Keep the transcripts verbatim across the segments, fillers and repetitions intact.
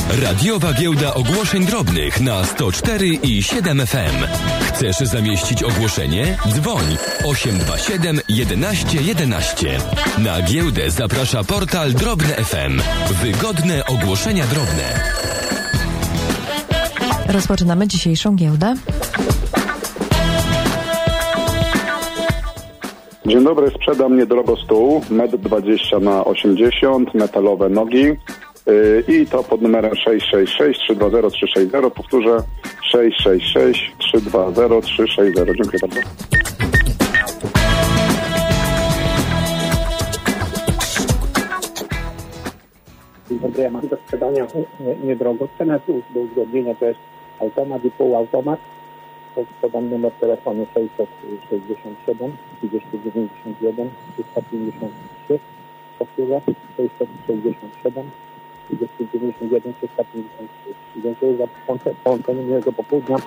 Radiowa Giełda Ogłoszeń Drobnych na sto cztery i siedem F M. Chcesz zamieścić ogłoszenie? Dzwoń osiem dwa siedem jedenaście jedenaście. Na giełdę zaprasza portal Drobne F M. Wygodne ogłoszenia drobne. Rozpoczynamy dzisiejszą giełdę. Dzień dobry, sprzedam niedrogo stół, metr dwadzieścia na osiemdziesiąt, metalowe nogi yy, i to pod numerem sześć sześć sześć trzy dwa zero trzy sześć zero. Powtórzę, sześć sześć sześć trzy dwa zero trzy sześć zero. Dziękuję bardzo. Dzień dobry, ja mam do sprzedania niedrogo. Cena do uzgodnienia to jest automat i półautomat. Podam numer telefonu sześćset sześćdziesiąt siedem trzydzieści dziewięćdziesiąt jeden trzysta pięćdziesiąt trzy. Powtórzę, sześćset sześćdziesiąt siedem trzydzieści dziewięćdziesiąt jeden trzysta pięćdziesiąt trzy. Dziękuję za połączenie, miłego popołudnia.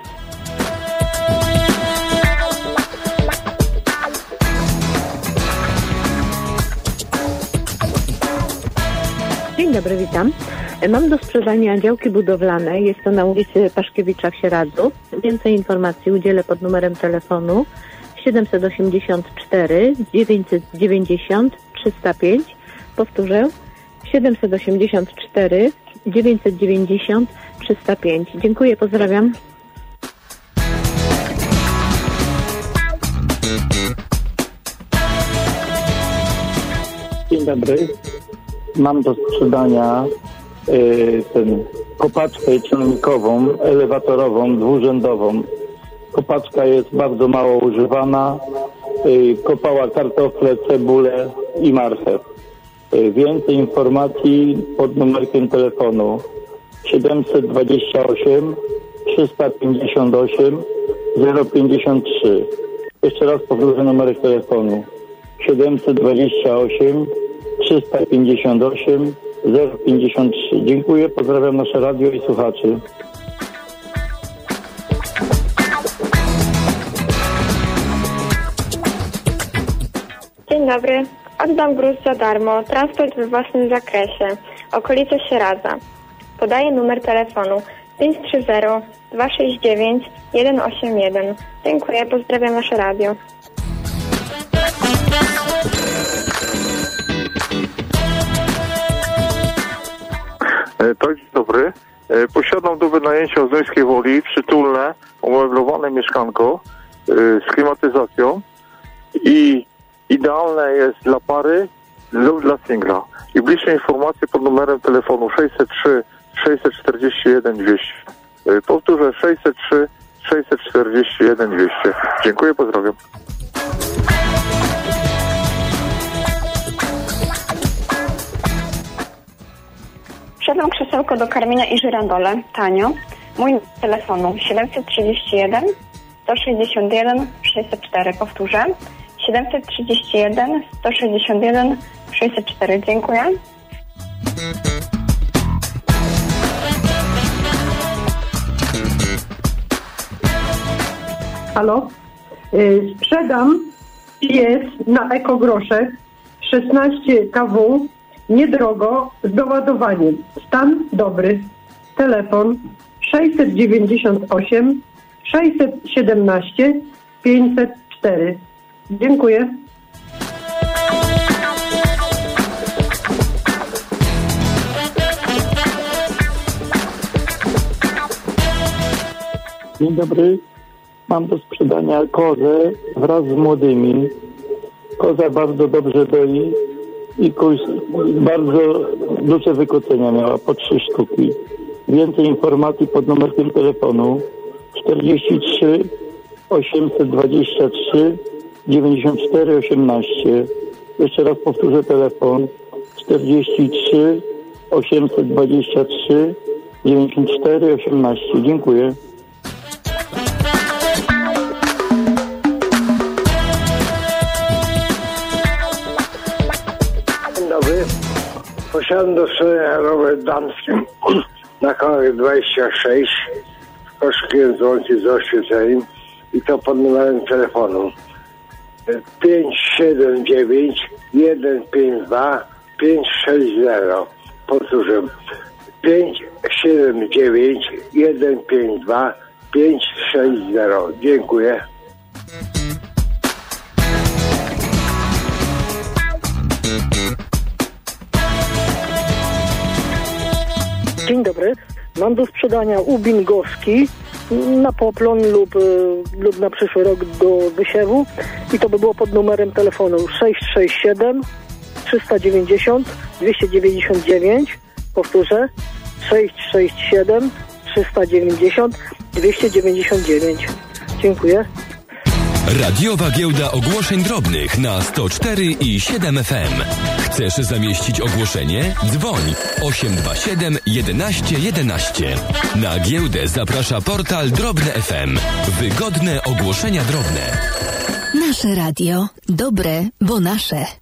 Dzień dobry, witam. Mam do sprzedania działki budowlane. Jest to na ulicy Paszkiewicza w Sieradzu. Więcej informacji udzielę pod numerem telefonu siedemset osiemdziesiąt cztery dziewięćset dziewięćdziesiąt trzysta pięć. Powtórzę, siedemset osiemdziesiąt cztery dziewięćset dziewięćdziesiąt trzysta pięć. Dziękuję, pozdrawiam. Dzień dobry. Mam do sprzedania y, ten, kopaczkę ciągnikową, elewatorową, dwurzędową. Kopaczka jest bardzo mało używana. Y, kopała kartofle, cebulę i marchew. Y, więcej informacji pod numerkiem telefonu siedemset dwadzieścia osiem trzysta pięćdziesiąt osiem zero pięćdziesiąt trzy. Jeszcze raz powtórzę numerek telefonu siedemset dwadzieścia osiem trzysta pięćdziesiąt osiem zero pięćdziesiąt trzy. Dziękuję, pozdrawiam nasze radio i słuchaczy. Dzień dobry. Oddam gruz za darmo. Transport we własnym zakresie. Okolice Sieradza. Podaję numer telefonu pięć trzy zero dwa sześć dziewięć jeden osiem jeden. Dziękuję, pozdrawiam nasze radio. Tak, dzień dobry. Posiadam do wynajęcia w Zduńskiej Woli przytulne, umeblowane mieszkanko z klimatyzacją i idealne jest dla pary lub dla singla. I bliższe informacje pod numerem telefonu sześćset trzy sześćset czterdzieści jeden dwieście. Powtórzę, sześćset trzy sześćset czterdzieści jeden dwieście. Dziękuję, pozdrawiam. Sprzedam krzesełko do karmienia i żyrandole, tanio. Mój telefonu siedemset trzydzieści jeden sto sześćdziesiąt jeden sześćset cztery. Powtórzę, siedemset trzydzieści jeden sto sześćdziesiąt jeden sześćset cztery. Dziękuję. Halo? Yy, sprzedam piec na ekogroszek szesnaście kilowattów, niedrogo, z doładowaniem. Stan dobry. Telefon sześćset dziewięćdziesiąt osiem sześćset siedemnaście pięćset cztery. Dziękuję. Dzień dobry. Mam do sprzedania kozę wraz z młodymi. Koza bardzo dobrze doi i bardzo duże wykocenia miała, po trzy sztuki. Więcej informacji pod numerem telefonu czterdzieści trzy osiemset dwadzieścia trzy dziewięćdziesiąt cztery osiemnaście. Jeszcze raz powtórzę telefon czterdzieści trzy osiemset dwadzieścia trzy dziewięćdziesiąt cztery osiemnaście. Dziękuję. Posiadam do sprzedania rower damski na kołach dwadzieścia sześć z koszkiem dzwonki z oświetleniem i to pod numerem telefonu pięć siedem dziewięć jeden pięć dwa pięć sześć zero. Powtórzę, pięć siedem dziewięć jeden pięć dwa pięć sześć zero. Dziękuję. Dzień dobry. Mam do sprzedania ubin gorzki na poplon lub, lub na przyszły rok do wysiewu i to by było pod numerem telefonu sześć sześć siedem trzysta dziewięćdziesiąt dwieście dziewięćdziesiąt dziewięć. Powtórzę sześć sześć siedem trzysta dziewięćdziesiąt dwieście dziewięćdziesiąt dziewięć. Dziękuję. Radiowa Giełda Ogłoszeń Drobnych na sto cztery i siedem F M. Chcesz zamieścić ogłoszenie? Dzwoń osiem dwa siedem jedenaście jedenaście. Na giełdę zaprasza portal Drobne F M. Wygodne ogłoszenia drobne. Nasze radio. Dobre, bo nasze.